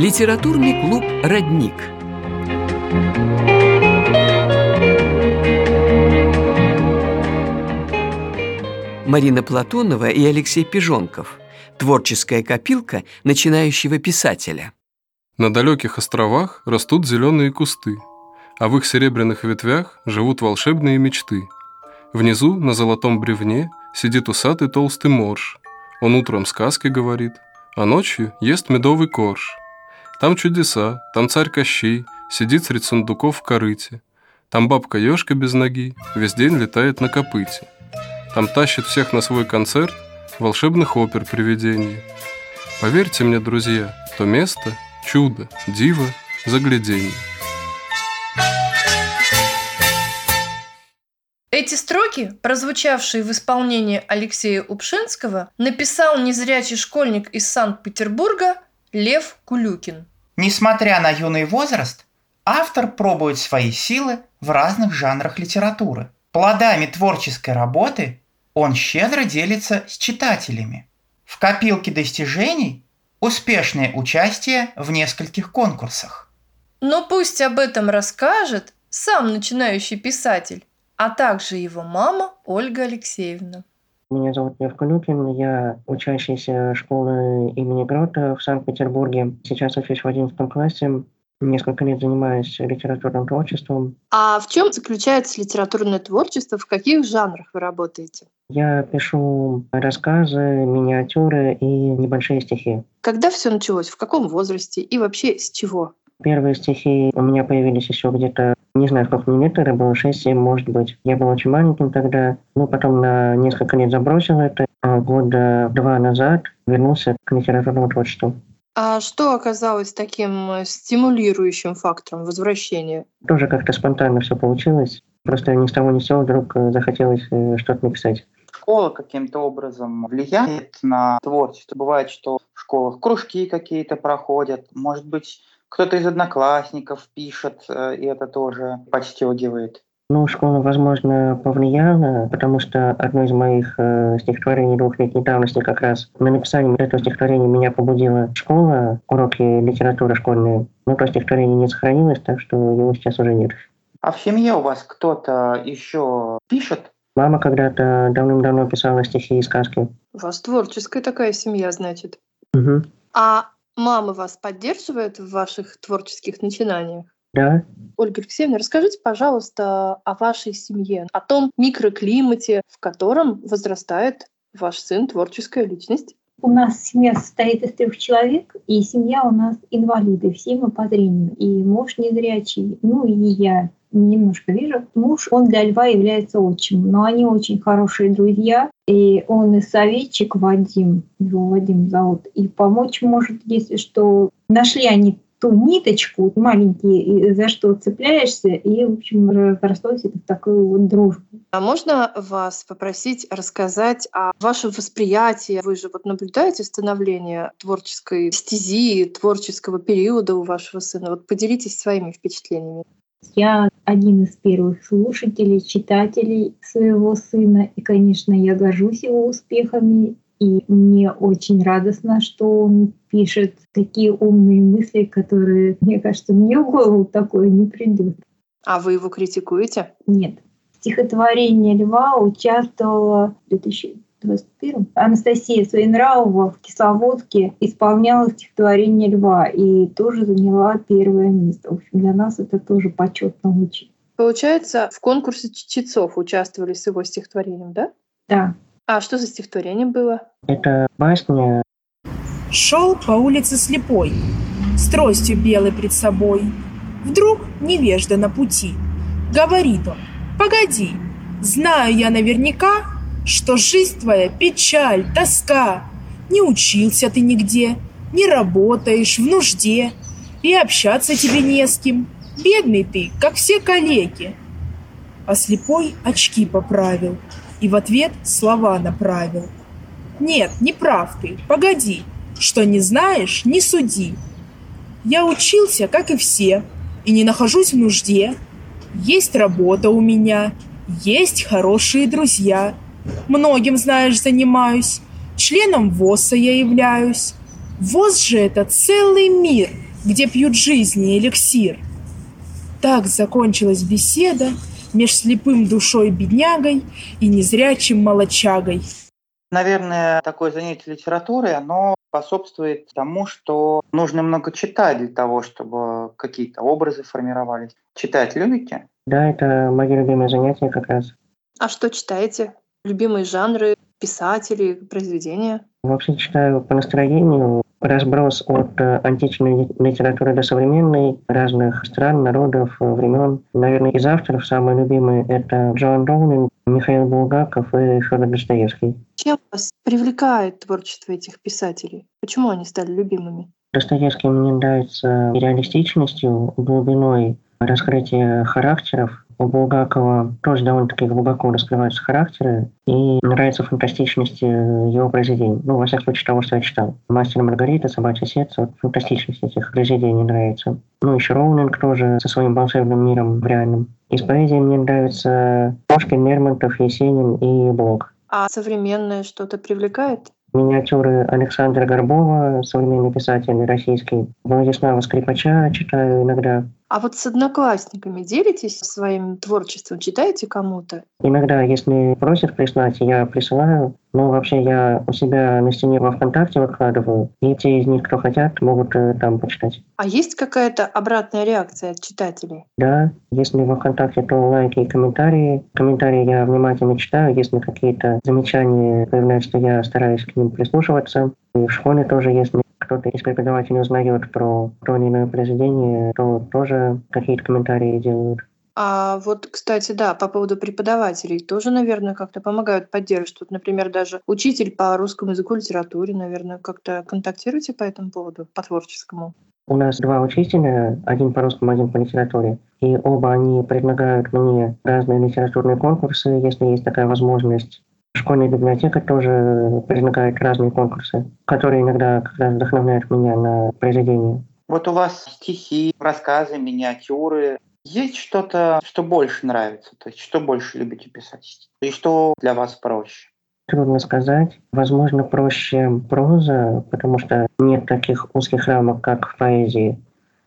Литературный клуб «Родник». Марина Платонова и Алексей Пижонков. Творческая копилка начинающего писателя. На далеких островах растут зеленые кусты, а в их серебряных ветвях живут волшебные мечты. Внизу, на золотом бревне, сидит усатый толстый морж. Он утром сказки говорит, а ночью ест медовый корж. Там чудеса, там царь Кощей сидит средь сундуков в корыте. Там бабка-ежка без ноги весь день летает на копыте. Там тащит всех на свой концерт волшебных опер привидений. Поверьте мне, друзья, то место – чудо, диво, загляденье. Эти строки, прозвучавшие в исполнении Алексея Упшинского, написал незрячий школьник из Санкт-Петербурга Лев Кулюкин. Несмотря на юный возраст, автор пробует свои силы в разных жанрах литературы. Плодами творческой работы он щедро делится с читателями. В копилке достижений успешное участие в нескольких конкурсах. Но пусть об этом расскажет сам начинающий писатель, а также его мама Ольга Алексеевна. Меня зовут Лев Кулюкин, я учащийся школы имени Грота в Санкт-Петербурге. Сейчас учусь в 11 классе, несколько лет занимаюсь литературным творчеством. А в чем заключается литературное творчество, в каких жанрах вы работаете? Я пишу рассказы, миниатюры и небольшие стихи. Когда все началось, в каком возрасте и вообще с чего? Первые стихи у меня появились еще где-то, не знаю, сколько мне лет, это было 6-7, может быть. Я был очень маленьким тогда, потом на несколько лет забросил это, а года 2 назад вернулся к литературному творчеству. А что оказалось таким стимулирующим фактором возвращения? Тоже как-то спонтанно все получилось. Просто ни с того ни с сего вдруг захотелось что-то написать. Школа каким-то образом влияет на творчество. Бывает, что в школах кружки какие-то проходят, может быть, кто-то из одноклассников пишет, и это тоже подстегивает. Школа, возможно, повлияла, потому что одно из моих стихотворений 2-летней давности как раз на написание этого стихотворения меня побудила школа, уроки литературы школьные. Но то стихотворение не сохранилось, так что его сейчас уже нет. А в семье у вас кто-то еще пишет? Мама когда-то давным-давно писала стихи и сказки. У вас творческая такая семья, значит. Угу. А мама вас поддерживает в ваших творческих начинаниях? Да. Ольга Алексеевна, расскажите, пожалуйста, о вашей семье, о том микроклимате, в котором возрастает ваш сын, творческая личность. У нас семья состоит из 3 человек, и семья у нас инвалиды, все мы по зрению. И муж незрячий, и я немножко вижу. Муж, он для Льва является отчимом, но они очень хорошие друзья. И он и советчик Вадим, его Вадим зовут, и помочь может, если что. Нашли они ту ниточку, маленькие, за что цепляешься, и, в общем, разрослось это в такую вот дружбу. А можно вас попросить рассказать о вашем восприятии? Вы же наблюдаете становление творческой стези, творческого периода у вашего сына. Поделитесь своими впечатлениями. Я один из первых слушателей, читателей своего сына, и, конечно, я горжусь его успехами. И мне очень радостно, что он пишет такие умные мысли, которые, мне кажется, мне в голову такое не придет. А вы его критикуете? Нет. В стихотворении Льва участвовала в 2021 Анастасия Своенравова в Кисловодске, исполняла стихотворение Льва и тоже заняла 1 место. В общем, для нас это тоже почетно очень. Получается, в конкурсе чтецов участвовали с его стихотворением, да? Да. А что за стихотворение было? Это басня. Шел по улице слепой, с тростью белой пред собой. Вдруг невежда на пути. Говорит он: погоди, знаю я наверняка, что жизнь твоя печаль, тоска. Не учился ты нигде, не работаешь, в нужде, и общаться тебе не с кем. Бедный ты, как все калеки. А слепой очки поправил и в ответ слова направил. Нет, не прав ты, погоди, что не знаешь, не суди. Я учился, как и все, и не нахожусь в нужде. Есть работа у меня, есть хорошие друзья. Многим, знаешь, занимаюсь, членом ВОСа я являюсь. ВОС же это целый мир, где пьют жизни эликсир. Так закончилась беседа меж слепым душой беднягой и незрячим молодчагой. Наверное, такое занятие литературой, оно способствует тому, что нужно много читать для того, чтобы какие-то образы формировались. Читать любите? Да, это мои любимые занятия как раз. А что читаете? Любимые жанры, писатели, произведения? Вообще читаю по настроению, разброс от античной литературы до современной, разных стран, народов, времен. Наверное, из авторов самые любимые — это Джоан Роулинг, Михаил Булгаков и Фёдор Достоевский. Чем вас привлекает творчество этих писателей? Почему они стали любимыми? Достоевский мне нравится реалистичностью, глубиной раскрытия характеров. У Булгакова тоже довольно-таки глубоко раскрываются характеры, и нравится фантастичность его произведений. Ну, во всяком случае, того, что я читал. «Мастер и Маргарита», «Собачье сердце», вот фантастичность этих произведений нравится. Ну, еще Роулинг тоже со своим волшебным миром в реальном. Из поэзии мне нравится Пушкин, Лермонтов, Есенин и Блок. А современное что-то привлекает? Миниатюры Александра Горбова, современный писатель российский. Владислава Скрипача читаю иногда. А вот с одноклассниками делитесь своим творчеством? Читаете кому-то? Иногда, если просят прислать, я присылаю. Но вообще я у себя на стене во ВКонтакте выкладываю. И те из них, кто хотят, могут там почитать. А есть какая-то обратная реакция от читателей? Да, если во ВКонтакте, то лайки и комментарии. Комментарии я внимательно читаю. Если какие-то замечания появляются, то я стараюсь к ним прислушиваться. И в школе тоже, если кто-то из преподавателей узнает про то или иное произведение, то тоже какие-то комментарии делают. А вот, кстати, да, по поводу преподавателей тоже, наверное, как-то помогают поддерживать. Вот, например, даже учитель по русскому языку, литературе, наверное, как-то контактируете по этому поводу, по творческому? У нас 2 учителя, один по русскому, один по литературе. И оба они предлагают мне разные литературные конкурсы, если есть такая возможность. Школьная библиотека тоже предлагает разные конкурсы, которые иногда как раз вдохновляют меня на произведения. Вот у вас стихи, рассказы, миниатюры. Есть что-то, что больше нравится? То есть что больше любите писать? И что для вас проще? Трудно сказать. Возможно, проще проза, потому что нет таких узких рамок, как в поэзии.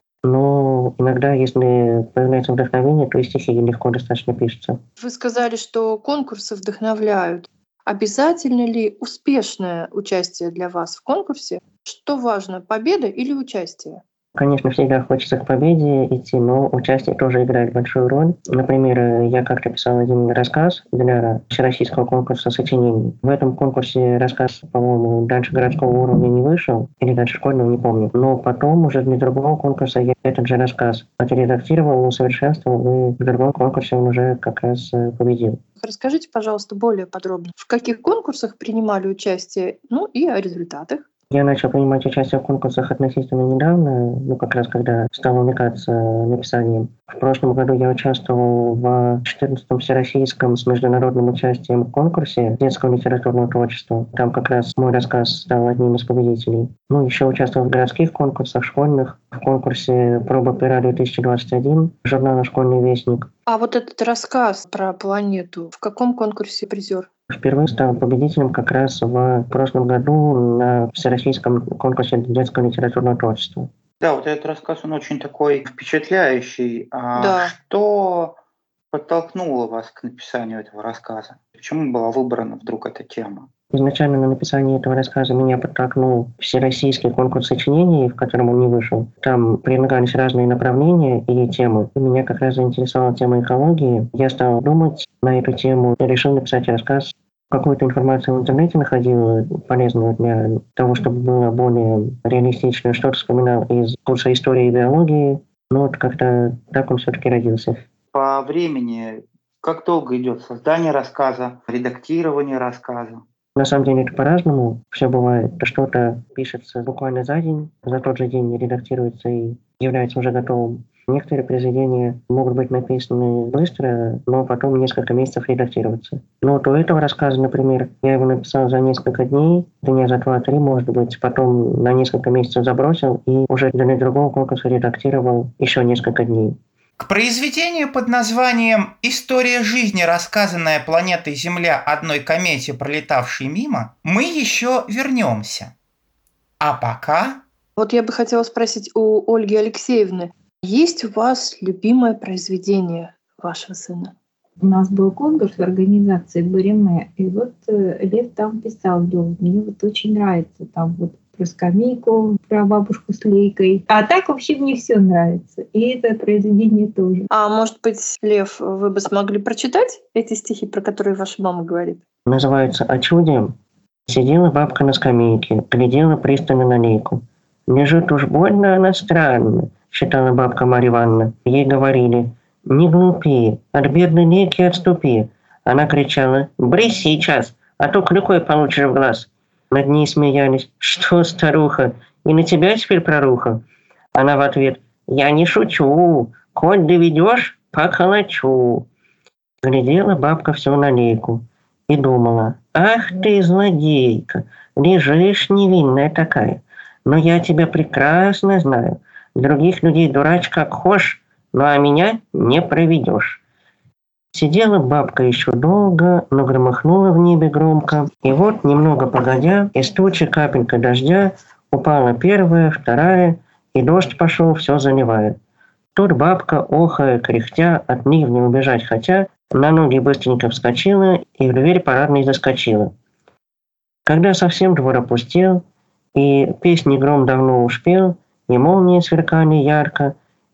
Но иногда, если появляется вдохновение, то и стихи легко достаточно пишутся. Вы сказали, что конкурсы вдохновляют. Обязательно ли успешное участие для вас в конкурсе? Что важно, победа или участие? Конечно, всегда хочется к победе идти, но участие тоже играет большую роль. Например, я как-то писал один рассказ для всероссийского конкурса сочинений. В этом конкурсе рассказ, по-моему, дальше городского уровня не вышел, или дальше школьного, не помню. Но потом уже для другого конкурса я этот же рассказ отредактировал, усовершенствовал, и в другом конкурсе он уже как раз победил. Расскажите, пожалуйста, более подробно, в каких конкурсах принимали участие, ну и о результатах. Я начал принимать участие в конкурсах относительно недавно, как раз когда стал увлекаться написанием. В прошлом году я участвовал в 14-м всероссийском с международным участием конкурсе детского литературного творчества. Там как раз мой рассказ стал одним из победителей. Еще участвовал в городских конкурсах, школьных, в конкурсе «Проба пера 2021» журнала «Школьный вестник». А вот этот рассказ про планету, в каком конкурсе призер? Впервые стал победителем как раз в прошлом году на всероссийском конкурсе детского литературного творчества. Да, вот этот рассказ, он очень такой впечатляющий. Да. Что подтолкнуло вас к написанию этого рассказа? Почему была выбрана вдруг эта тема? Изначально на написание этого рассказа меня подтолкнул всероссийский конкурс сочинений, в котором он не вышел. Там предлагались разные направления и темы. И меня как раз заинтересовала тема экологии. Я стал думать на эту тему и решил написать рассказ. Какую-то информацию в интернете находил полезную для того, чтобы было более реалистично. Что-то вспоминал из курса истории и биологии. Но вот как-то так он все-таки родился. По времени, как долго идет создание рассказа, редактирование рассказа? На самом деле это по-разному. Все бывает. Что-то пишется буквально за день, за тот же день редактируется и является уже готовым. Некоторые произведения могут быть написаны быстро, но потом несколько месяцев редактироваться. Но вот у этого рассказа, например, я его написал за несколько дней, дня за 2-3, может быть, потом на несколько месяцев забросил и уже для другого конкурса редактировал еще несколько дней. К произведению под названием «История жизни, рассказанная планетой Земля одной комете, пролетавшей мимо», мы еще вернемся. А пока Вот я бы хотела спросить у Ольги Алексеевны, есть у вас любимое произведение вашего сына? У нас был конкурс в организации Бориме, и вот Лев там писал: Лёв, мне вот очень нравится там вот про скамейку, про бабушку с лейкой. А так вообще мне все нравится. И это произведение тоже. А может быть, Лев, вы бы смогли прочитать эти стихи, про которые ваша мама говорит? Называется «О чуде». Сидела бабка на скамейке, глядела пристально на лейку. «Лежит уж больно она странно», — считала бабка Марья Ивановна. Ей говорили: «Не глупи, от бедной лейки отступи». Она кричала: «Брысь сейчас, а то клюкой получишь в глаз». Над ней смеялись: «Что, старуха, и на тебя теперь проруха?» Она в ответ: «Я не шучу, коль доведешь, поколочу». Глядела бабка все на лейку и думала: «Ах ты, злодейка, лежишь невинная такая, но я тебя прекрасно знаю, других людей дурач как хошь, ну а меня не проведешь». Сидела бабка еще долго, но громыхнула в небе громко, и вот, немного погодя, из тучи капелька дождя упала первая, вторая, и дождь пошел, все заливая. Тут бабка, охая, кряхтя, от ливня убежать хотя, на ноги быстренько вскочила и в дверь парадной заскочила. Когда совсем двор опустел, и песни гром давно уж пел, и молнии сверкали ярко,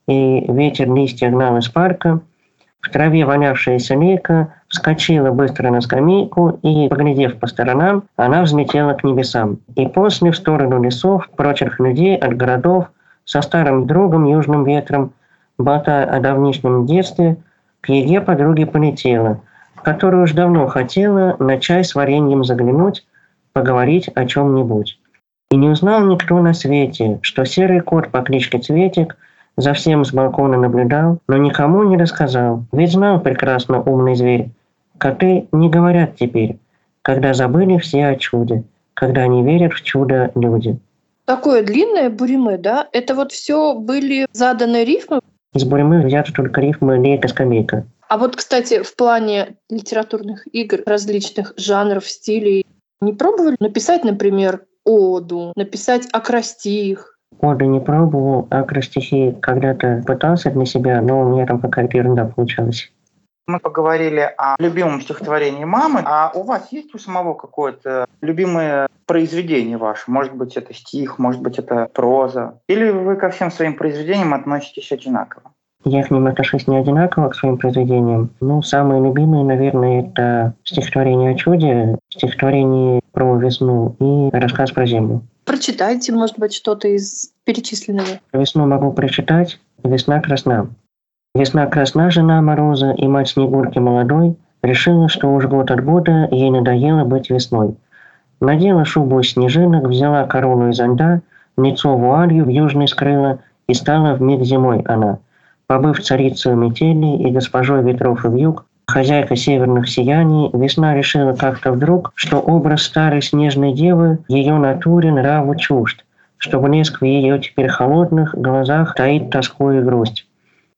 и ветер листья гнал из парка, в траве вонявшаяся лейка вскочила быстро на скамейку и, поглядев по сторонам, она взлетела к небесам. И после в сторону лесов, прочих людей от городов, со старым другом южным ветром, болтая о давнишнем детстве, к еге подруге полетела, которую уж давно хотела на чай с вареньем заглянуть, поговорить о чем-нибудь. И не узнал никто на свете, что серый кот по кличке Цветик за всем с балкона наблюдал, но никому не рассказал, ведь знал прекрасно умный зверь. Коты не говорят теперь, когда забыли все о чуде, когда не верят в чудо люди. Такое длинное буриме, да? Это вот все были заданные рифмы? Из буриме взяты только рифмы лейка-скамейка. А вот, кстати, в плане литературных игр, различных жанров, стилей, не пробовали написать, например, оду, написать акростих? Оды не пробовал, акростихи когда-то пытался для себя, но у меня там какая-то ерунда получалась. Мы поговорили о любимом стихотворении мамы, а у вас есть у самого какое-то любимое произведение ваше? Может быть, это стих, может быть, это проза? Или вы ко всем своим произведениям относитесь одинаково? Я к ним отношусь не одинаково, к своим произведениям. Самые любимые, наверное, это стихотворение о чуде, стихотворение про весну и рассказ про землю. Прочитайте, может быть, что-то из перечисленного. Весну могу прочитать. «Весна красна». Весна красна, жена Мороза, и мать Снегурки молодой решила, что уж год от года ей надоело быть весной. Надела шубу из снежинок, взяла корону из льда, лицо вуалью в южной скрыла, и стала вмиг зимой она. Побыв царицей метели и госпожой ветров и вьюг, хозяйка северных сияний, весна решила как-то вдруг, что образ старой снежной девы ее натуре нраву чужд, что блеск в ее теперь холодных глазах таит тоску и грусть.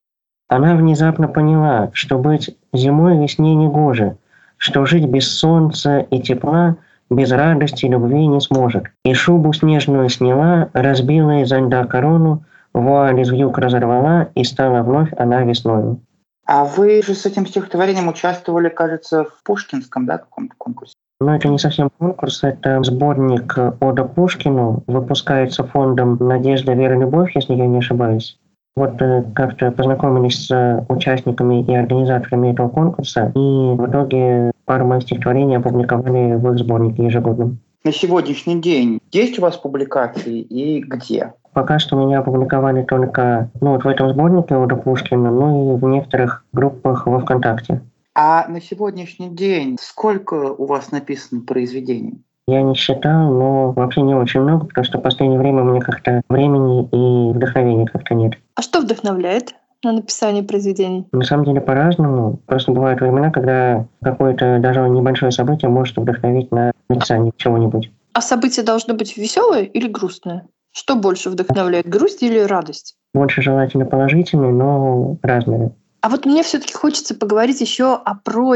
Она внезапно поняла, что быть зимой весне негоже, что жить без солнца и тепла, без радости и любви не сможет. И шубу снежную сняла, разбила из льда корону, вуаль из вьюг разорвала, и стала вновь она весною. А вы же с этим стихотворением участвовали, кажется, в Пушкинском, да, каком-то конкурсе? Это не совсем конкурс, это сборник «Ода Пушкину», выпускается фондом «Надежда, вера, любовь», если я не ошибаюсь. Вот как-то познакомились с участниками и организаторами этого конкурса, и в итоге пару моих стихотворений опубликовали в их сборнике ежегодном. На сегодняшний день есть у вас публикации и где? Пока что меня опубликовали только в этом сборнике «Ода Пушкина», и в некоторых группах во ВКонтакте. А на сегодняшний день сколько у вас написано произведений? Я не считал, но вообще не очень много, потому что в последнее время у меня как-то времени и вдохновения как-то нет. А что вдохновляет на написание произведений? На самом деле по-разному. Просто бывают времена, когда какое-то даже небольшое событие может вдохновить на написание чего-нибудь. А событие должно быть веселое или грустное? Что больше вдохновляет, грусть или радость? Больше желательно положительные, но разные. А вот мне все-таки хочется поговорить еще о прозе.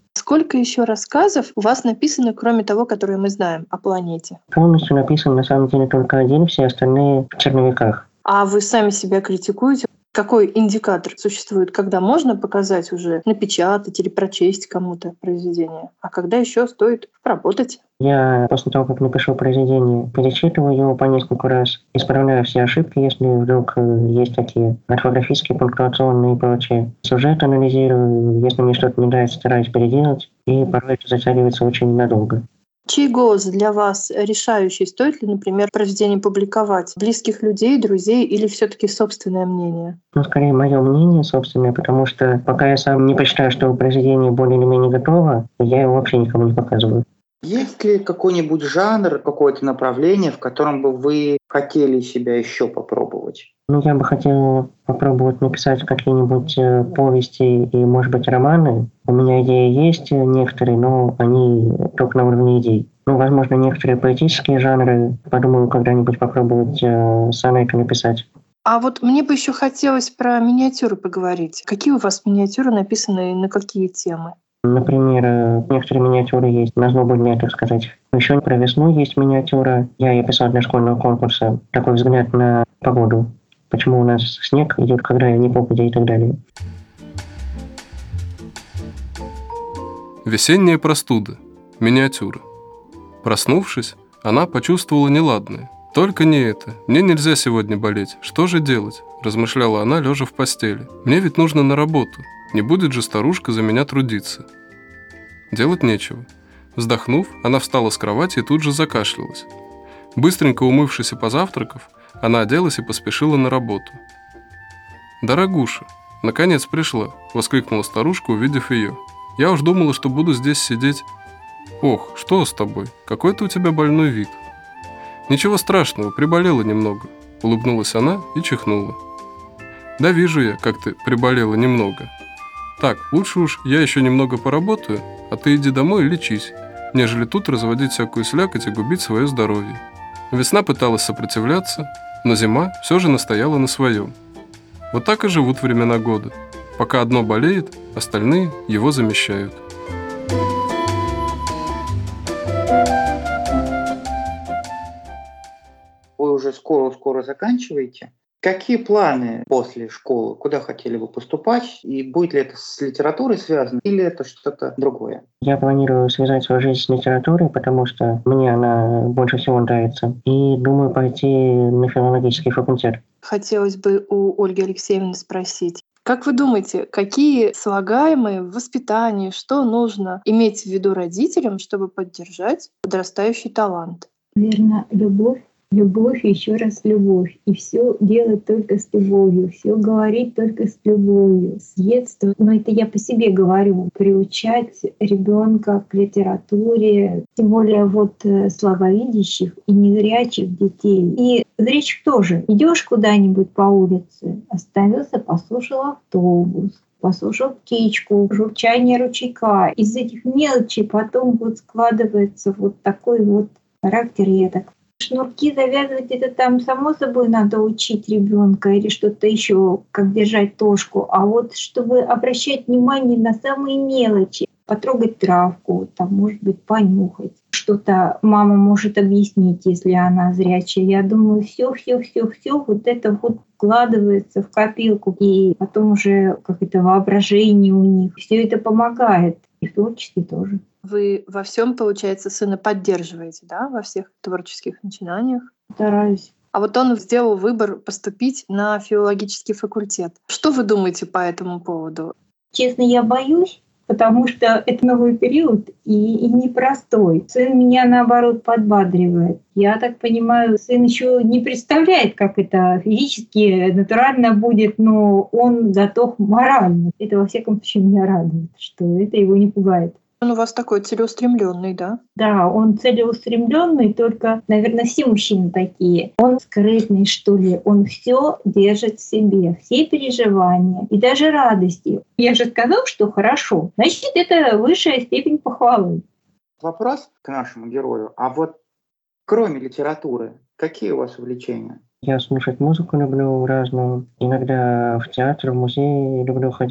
Сколько еще рассказов у вас написано, кроме того, которые мы знаем о планете? Полностью написан на самом деле только один, все остальные в черновиках. А вы сами себя критикуете? Какой индикатор существует, когда можно показать уже, напечатать или прочесть кому-то произведение, а когда еще стоит поработать? Я после того, как напишу произведение, перечитываю его по нескольку раз, исправляю все ошибки, если вдруг есть такие орфографические, пунктуационные и прочее. Сюжет анализирую, если мне что-то не нравится, стараюсь переделать, и порой это затягивается очень надолго. Чей голос для вас решающий? Стоит ли, например, произведение публиковать? Близких людей, друзей или все-таки собственное мнение? Скорее, мое мнение собственное, потому что пока я сам не посчитаю, что произведение более или менее готово, я его вообще никому не показываю. Есть ли какой-нибудь жанр, какое-то направление, в котором бы вы хотели себя еще попробовать? Я бы хотел попробовать написать какие-нибудь повести и, может быть, романы. У меня идеи есть некоторые, но они только на уровне идей. Возможно, некоторые поэтические жанры. Подумаю, когда-нибудь попробовать сонеты написать. А вот мне бы еще хотелось про миниатюры поговорить. Какие у вас миниатюры написаны и на какие темы? Например, некоторые миниатюры есть на злобу дня, так сказать. Еще про весну есть миниатюра. Я ее писал для школьного конкурса. Такой взгляд на погоду. Почему у нас снег идет, когда не попадя и так далее. Весенняя простуда. Миниатюра. Проснувшись, она почувствовала неладное. «Только не это. Мне нельзя сегодня болеть. Что же делать?» – размышляла она, лежа в постели. «Мне ведь нужно на работу. Не будет же старушка за меня трудиться». Делать нечего. Вздохнув, она встала с кровати и тут же закашлялась. Быстренько умывшись и позавтракав, она оделась и поспешила на работу. «Дорогуша, наконец пришла!» – воскликнула старушка, увидев ее. «Я уж думала, что буду здесь сидеть...» «Ох, что с тобой? Какой-то у тебя больной вид». «Ничего страшного, приболела немного», – улыбнулась она и чихнула. «Да вижу я, как ты приболела немного. Так, лучше уж я еще немного поработаю, а ты иди домой и лечись, нежели тут разводить всякую слякоть и губить свое здоровье». Весна пыталась сопротивляться, но зима все же настояла на своем. Вот так и живут времена года. Пока одно болеет, остальные его замещают. Вы уже скоро заканчиваете. Какие планы после школы? Куда хотели бы поступать? И будет ли это с литературой связано или это что-то другое? Я планирую связать свою жизнь с литературой, потому что мне она больше всего нравится. И думаю пойти на филологический факультет. Хотелось бы у Ольги Алексеевны спросить. Как вы думаете, какие слагаемые в воспитании, что нужно иметь в виду родителям, чтобы поддержать подрастающий талант? Наверное, любовь. Любовь и еще раз любовь. И все делать только с любовью, все говорить только с любовью, с детства. Но это я по себе говорю. Приучать ребенка к литературе, тем более слабовидящих и незрячих детей. И зрячих тоже. Идешь куда-нибудь по улице, остановился, послушал автобус, послушал птичку, журчание ручейка. Из этих мелочей потом складывается такой характер яток. Шнурки завязывать это там само собой надо учить ребенка или что-то еще, как держать тошку. А чтобы обращать внимание на самые мелочи, потрогать травку, там, может быть, понюхать. Что-то мама может объяснить, если она зрячая. Я думаю, все это вкладывается в копилку. И потом уже воображение у них. Все это помогает. И в творчестве тоже. Вы во всем, получается, сына поддерживаете, да, во всех творческих начинаниях? Стараюсь. А он сделал выбор поступить на филологический факультет. Что вы думаете по этому поводу? Честно, я боюсь, потому что это новый период и непростой. Сын меня, наоборот, подбадривает. Я так понимаю, сын еще не представляет, как это физически, натурально будет, но он готов морально. Это, во всяком случае, меня радует, что это его не пугает. Он у вас такой целеустремленный, да? Да, он целеустремленный, только, наверное, все мужчины такие. Он скрытный, что ли. Он все держит в себе, все переживания и даже радости. Я же сказал, что хорошо. Значит, это высшая степень похвалы. Вопрос к нашему герою. А кроме литературы, какие у вас увлечения? Я слушать музыку люблю разную. Иногда в театр, в музей люблю ходить.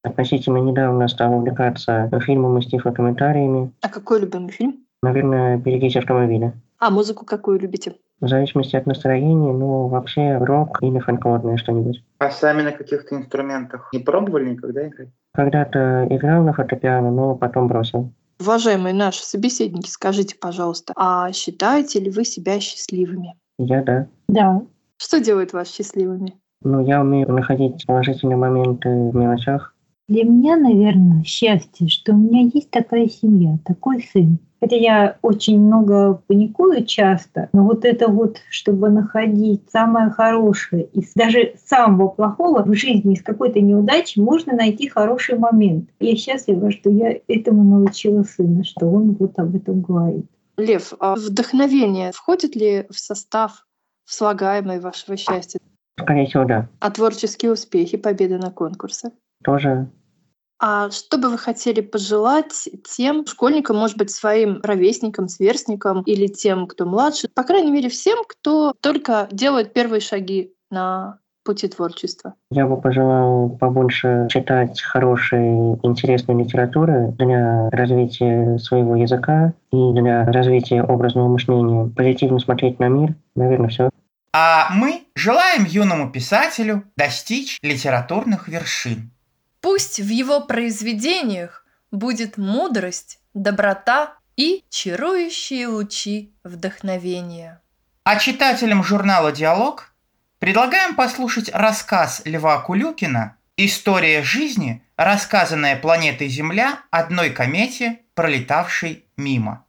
Относительно недавно стал увлекаться фильмом и тифлокомментариями. А какой любимый фильм? Наверное, «Берегись автомобиля». А музыку какую любите? В зависимости от настроения, вообще рок или фольклорное что-нибудь. А сами на каких-то инструментах не пробовали никогда играть? Когда-то играл на фортепиано, но потом бросил. Уважаемые наши собеседники, скажите, пожалуйста, а считаете ли вы себя счастливыми? Я да. Да. Что делает вас счастливыми? Я умею находить положительные моменты в мелочах. Для меня, наверное, счастье, что у меня есть такая семья, такой сын. Хотя я очень много паникую часто, но чтобы находить самое хорошее из даже самого плохого в жизни, из какой-то неудачи, можно найти хороший момент. Я счастлива, что я этому научила сына, что он об этом говорит. Лев, а вдохновение входит ли в состав слагаемое вашего счастья? Скорее всего, да. А творческие успехи, победы на конкурсах? Тоже. А что бы вы хотели пожелать тем школьникам, может быть, своим ровесникам, сверстникам или тем, кто младше, по крайней мере, всем, кто только делает первые шаги на пути творчества? Я бы пожелал побольше читать хорошей, интересной литературы для развития своего языка и для развития образного мышления, позитивно смотреть на мир. Наверное, все. А мы желаем юному писателю достичь литературных вершин. Пусть в его произведениях будет мудрость, доброта и чарующие лучи вдохновения. А читателям журнала «Диалог» предлагаем послушать рассказ Льва Кулюкина «История жизни, рассказанная планетой Земля одной комете, пролетавшей мимо».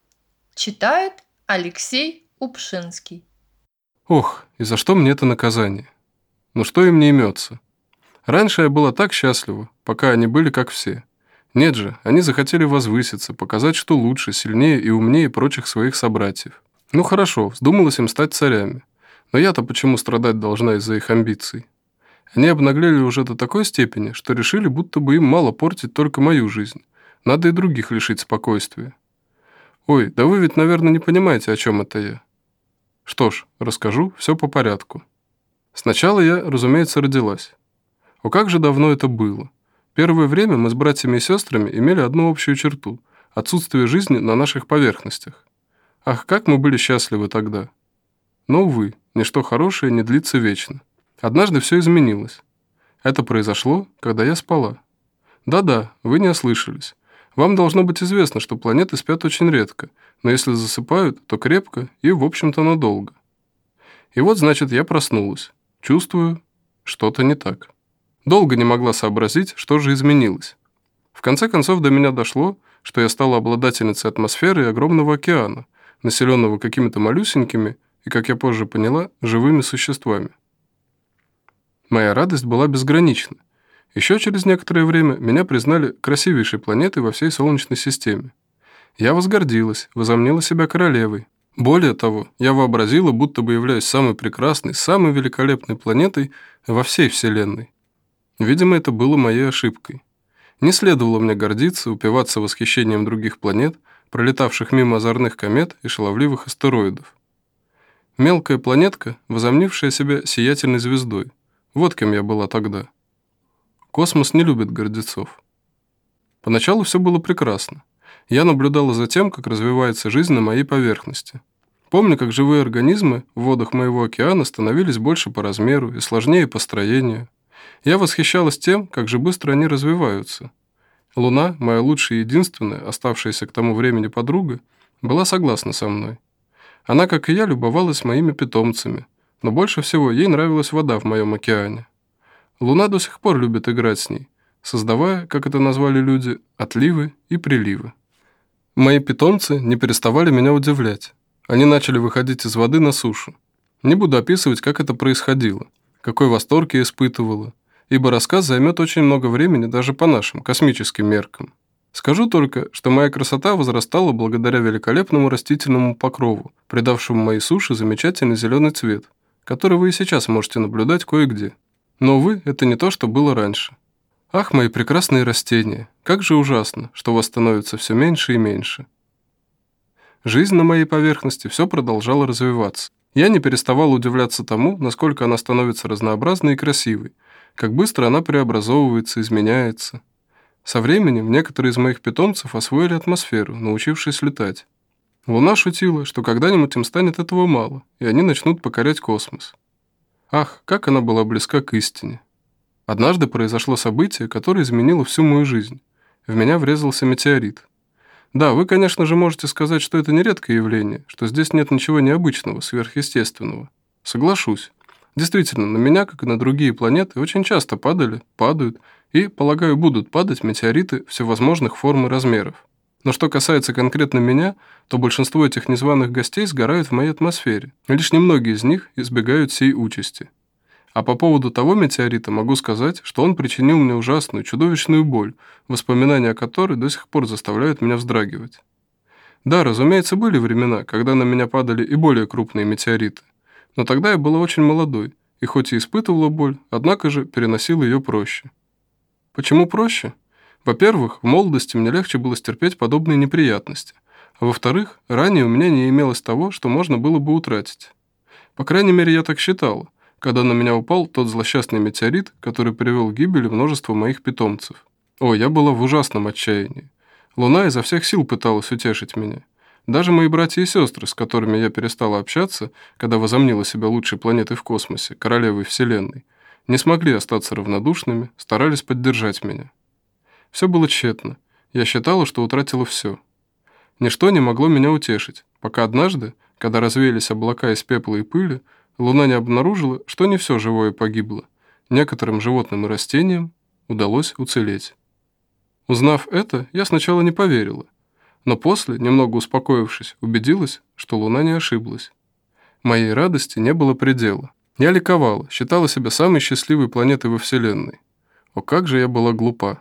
Читает Алексей Упшинский. Ох, и за что мне это наказание? Что им не имется? Раньше я была так счастлива, пока они были как все. Нет же, они захотели возвыситься, показать, что лучше, сильнее и умнее прочих своих собратьев. Хорошо, вздумалось им стать царями. Но я-то почему страдать должна из-за их амбиций? Они обнаглели уже до такой степени, что решили, будто бы им мало портить только мою жизнь. Надо и других лишить спокойствия. Ой, да вы ведь, наверное, не понимаете, о чем это я. Что ж, расскажу все по порядку. Сначала я, разумеется, родилась. О, как же давно это было. Первое время мы с братьями и сестрами имели одну общую черту – отсутствие жизни на наших поверхностях. Ах, как мы были счастливы тогда. Но, увы, ничто хорошее не длится вечно. Однажды все изменилось. Это произошло, когда я спала. Да-да, вы не ослышались. Вам должно быть известно, что планеты спят очень редко, но если засыпают, то крепко и, в общем-то, надолго. И значит, я проснулась. Чувствую, что-то не так. Долго не могла сообразить, что же изменилось. В конце концов до меня дошло, что я стала обладательницей атмосферы огромного океана, населенного какими-то малюсенькими и, как я позже поняла, живыми существами. Моя радость была безгранична. Еще через некоторое время меня признали красивейшей планетой во всей Солнечной системе. Я возгордилась, возомнила себя королевой. Более того, я вообразила, будто бы являюсь самой прекрасной, самой великолепной планетой во всей Вселенной. Видимо, это было моей ошибкой. Не следовало мне гордиться, упиваться восхищением других планет, пролетавших мимо озорных комет и шаловливых астероидов. Мелкая планетка, возомнившая себя сиятельной звездой. Вот кем я была тогда. Космос не любит гордецов. Поначалу все было прекрасно. Я наблюдала за тем, как развивается жизнь на моей поверхности. Помню, как живые организмы в водах моего океана становились больше по размеру и сложнее по строению. Я восхищалась тем, как же быстро они развиваются. Луна, моя лучшая и единственная, оставшаяся к тому времени подруга, была согласна со мной. Она, как и я, любовалась моими питомцами, но больше всего ей нравилась вода в моем океане. Луна до сих пор любит играть с ней, создавая, как это назвали люди, отливы и приливы. Мои питомцы не переставали меня удивлять. Они начали выходить из воды на сушу. Не буду описывать, как это происходило, какой восторг я испытывала, ибо рассказ займет очень много времени даже по нашим космическим меркам. Скажу только, что моя красота возрастала благодаря великолепному растительному покрову, придавшему моей суше замечательный зеленый цвет, который вы и сейчас можете наблюдать кое-где. Но, увы, это не то, что было раньше. Ах, мои прекрасные растения, как же ужасно, что вас становится все меньше и меньше. Жизнь на моей поверхности все продолжала развиваться. Я не переставала удивляться тому, насколько она становится разнообразной и красивой, Как быстро она преобразовывается, изменяется. Со временем некоторые из моих питомцев освоили атмосферу, научившись летать. Луна шутила, что когда-нибудь им станет этого мало, и они начнут покорять космос. Ах, как она была близка к истине. Однажды произошло событие, которое изменило всю мою жизнь. В меня врезался метеорит. Да, вы, конечно же, можете сказать, что это не редкое явление, что здесь нет ничего необычного, сверхъестественного. Соглашусь. Действительно, на меня, как и на другие планеты, очень часто падают и, полагаю, будут падать метеориты всевозможных форм и размеров. Но что касается конкретно меня, то большинство этих незваных гостей сгорают в моей атмосфере, и лишь немногие из них избегают сей участи. А по поводу того метеорита могу сказать, что он причинил мне ужасную, чудовищную боль, воспоминания о которой до сих пор заставляют меня вздрагивать. Да, разумеется, были времена, когда на меня падали и более крупные метеориты, но тогда я была очень молодой, и хоть и испытывала боль, однако же переносила ее проще. Почему проще? Во-первых, в молодости мне легче было стерпеть подобные неприятности, а во-вторых, ранее у меня не имелось того, что можно было бы утратить. По крайней мере, я так считала, когда на меня упал тот злосчастный метеорит, который привел к гибели множества моих питомцев. О, я была в ужасном отчаянии. Луна изо всех сил пыталась утешить меня. Даже мои братья и сестры, с которыми я перестала общаться, когда возомнила себя лучшей планетой в космосе, королевой Вселенной, не смогли остаться равнодушными, старались поддержать меня. Все было тщетно. Я считала, что утратила все. Ничто не могло меня утешить, пока однажды, когда развеялись облака из пепла и пыли, Луна не обнаружила, что не все живое погибло. Некоторым животным и растениям удалось уцелеть. Узнав это, я сначала не поверила, но после, немного успокоившись, убедилась, что Луна не ошиблась. Моей радости не было предела. Я ликовала, считала себя самой счастливой планетой во Вселенной. О, как же я была глупа.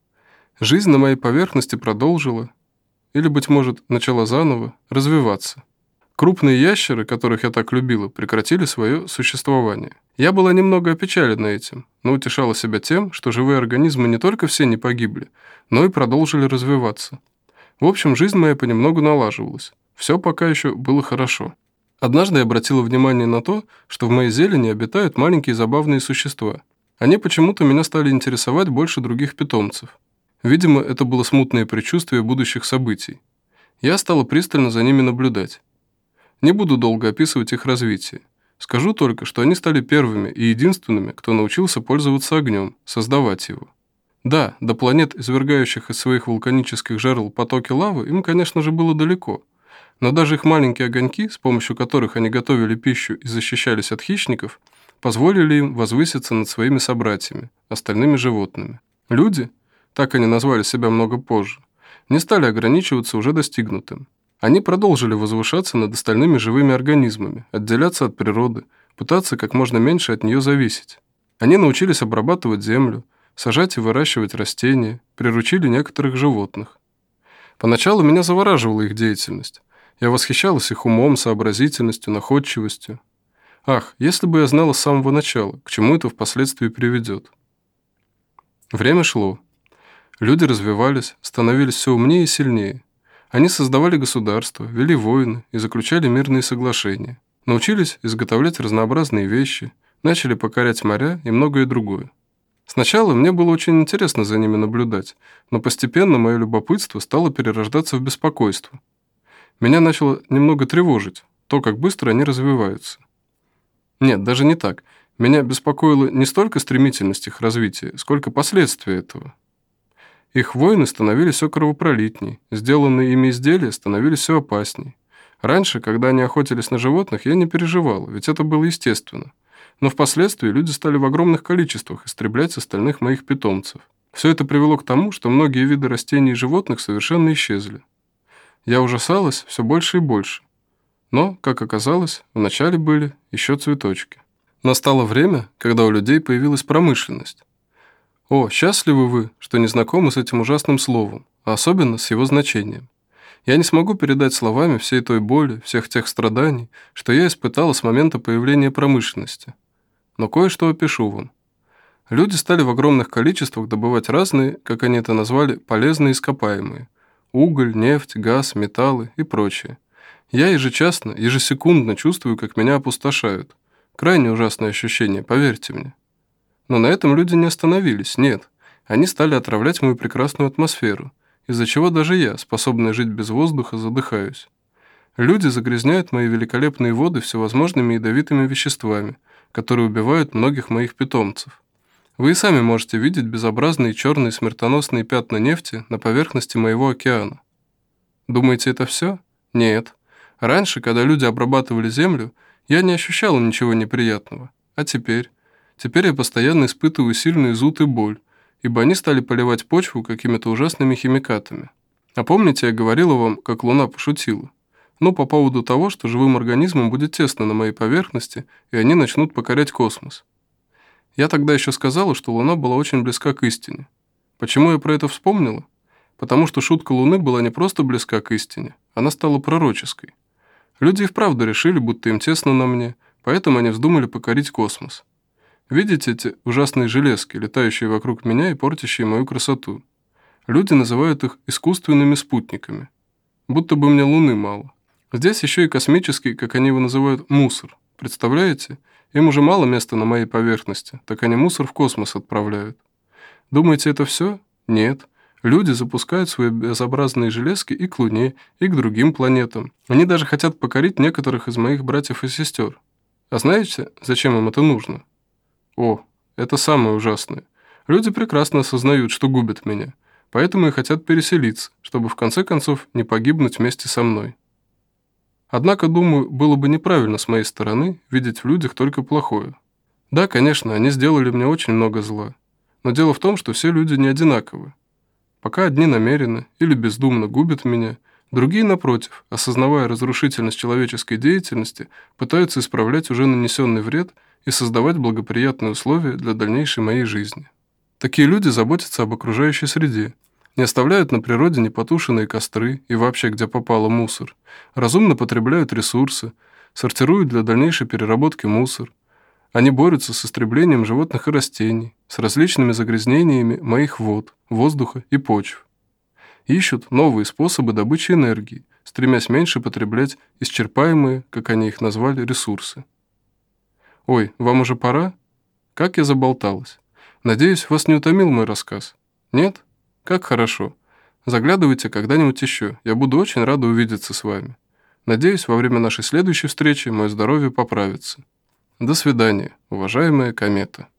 Жизнь на моей поверхности продолжила, или, быть может, начала заново, развиваться. Крупные ящеры, которых я так любила, прекратили свое существование. Я была немного опечалена этим, но утешала себя тем, что живые организмы не только все не погибли, но и продолжили развиваться. В общем, жизнь моя понемногу налаживалась. Все пока еще было хорошо. Однажды я обратила внимание на то, что в моей зелени обитают маленькие забавные существа. Они почему-то меня стали интересовать больше других питомцев. Видимо, это было смутное предчувствие будущих событий. Я стала пристально за ними наблюдать. Не буду долго описывать их развитие. Скажу только, что они стали первыми и единственными, кто научился пользоваться огнем, создавать его. Да, до планет, извергающих из своих вулканических жерл потоки лавы, им, конечно же, было далеко. Но даже их маленькие огоньки, с помощью которых они готовили пищу и защищались от хищников, позволили им возвыситься над своими собратьями, остальными животными. Люди, так они назвали себя много позже, не стали ограничиваться уже достигнутым. Они продолжили возвышаться над остальными живыми организмами, отделяться от природы, пытаться как можно меньше от нее зависеть. Они научились обрабатывать землю, сажать и выращивать растения, приручили некоторых животных. Поначалу меня завораживала их деятельность. Я восхищалась их умом, сообразительностью, находчивостью. Ах, если бы я знала с самого начала, к чему это впоследствии приведет. Время шло. Люди развивались, становились все умнее и сильнее. Они создавали государства, вели войны и заключали мирные соглашения. Научились изготовлять разнообразные вещи, начали покорять моря и многое другое. Сначала мне было очень интересно за ними наблюдать, но постепенно мое любопытство стало перерождаться в беспокойство. Меня начало немного тревожить то, как быстро они развиваются. Нет, даже не так. Меня беспокоила не столько стремительность их развития, сколько последствия этого. Их войны становились все кровопролитней, сделанные ими изделия становились все опасней. Раньше, когда они охотились на животных, я не переживала, ведь это было естественно. Но впоследствии люди стали в огромных количествах истреблять остальных моих питомцев. Все это привело к тому, что многие виды растений и животных совершенно исчезли. Я ужасалась все больше и больше. Но, как оказалось, вначале были еще цветочки. Настало время, когда у людей появилась промышленность. О, счастливы вы, что не знакомы с этим ужасным словом, а особенно с его значением. Я не смогу передать словами всей той боли, всех тех страданий, что я испытала с момента появления промышленности. Но кое-что опишу вам. Люди стали в огромных количествах добывать разные, как они это назвали, полезные ископаемые. Уголь, нефть, газ, металлы и прочее. Я ежечасно, ежесекундно чувствую, как меня опустошают. Крайне ужасное ощущение, поверьте мне. Но на этом люди не остановились, нет. Они стали отравлять мою прекрасную атмосферу, из-за чего даже я, способный жить без воздуха, задыхаюсь. Люди загрязняют мои великолепные воды всевозможными ядовитыми веществами, которые убивают многих моих питомцев. Вы и сами можете видеть безобразные черные смертоносные пятна нефти на поверхности моего океана. Думаете, это все? Нет. Раньше, когда люди обрабатывали землю, я не ощущал ничего неприятного. А теперь? Теперь я постоянно испытываю сильный зуд и боль, ибо они стали поливать почву какими-то ужасными химикатами. А помните, я говорила вам, как Луна пошутила? Ну, по поводу того, что живым организмам будет тесно на моей поверхности, и они начнут покорять космос. Я тогда еще сказала, что Луна была очень близка к истине. Почему я про это вспомнила? Потому что шутка Луны была не просто близка к истине, она стала пророческой. Люди и вправду решили, будто им тесно на мне, поэтому они вздумали покорить космос. Видите эти ужасные железки, летающие вокруг меня и портящие мою красоту? Люди называют их искусственными спутниками. Будто бы мне Луны мало. Здесь еще и космический, как они его называют, мусор. Представляете? Им уже мало места на моей поверхности, так они мусор в космос отправляют. Думаете, это все? Нет. Люди запускают свои безобразные железки и к Луне, и к другим планетам. Они даже хотят покорить некоторых из моих братьев и сестер. А знаете, зачем им это нужно? О, это самое ужасное. Люди прекрасно осознают, что губят меня, поэтому и хотят переселиться, чтобы в конце концов не погибнуть вместе со мной. Однако, думаю, было бы неправильно с моей стороны видеть в людях только плохое. Да, конечно, они сделали мне очень много зла, но дело в том, что все люди не одинаковы. Пока одни намеренно или бездумно губят меня, другие, напротив, осознавая разрушительность человеческой деятельности, пытаются исправлять уже нанесенный вред и создавать благоприятные условия для дальнейшей моей жизни. Такие люди заботятся об окружающей среде, не оставляют на природе непотушенные костры и вообще где попало мусор, разумно потребляют ресурсы, сортируют для дальнейшей переработки мусор. Они борются с истреблением животных и растений, с различными загрязнениями моих вод, воздуха и почв. Ищут новые способы добычи энергии, стремясь меньше потреблять исчерпаемые, как они их назвали, ресурсы. Ой, вам уже пора? Как я заболталась. Надеюсь, вас не утомил мой рассказ? Нет? Как хорошо. Заглядывайте когда-нибудь еще. Я буду очень рада увидеться с вами. Надеюсь, во время нашей следующей встречи мое здоровье поправится. До свидания, уважаемая комета.